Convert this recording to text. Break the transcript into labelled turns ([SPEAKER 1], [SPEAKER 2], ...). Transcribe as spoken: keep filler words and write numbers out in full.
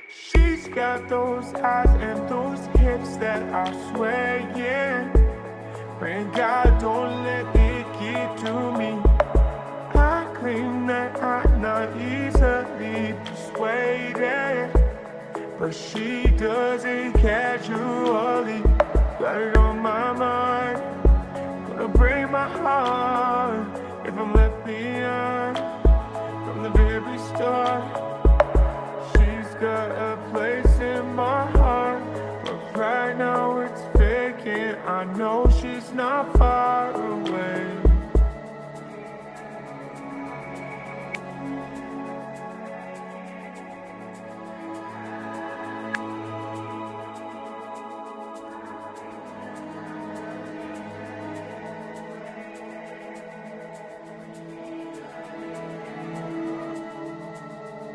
[SPEAKER 1] She's got those eyes and those hips that are swaying. Praying God don't let it get to me. I claim that I'm not easily persuaded, but she does it casually. Got it on my mind, gonna break my heart if I'm left behind from the very start.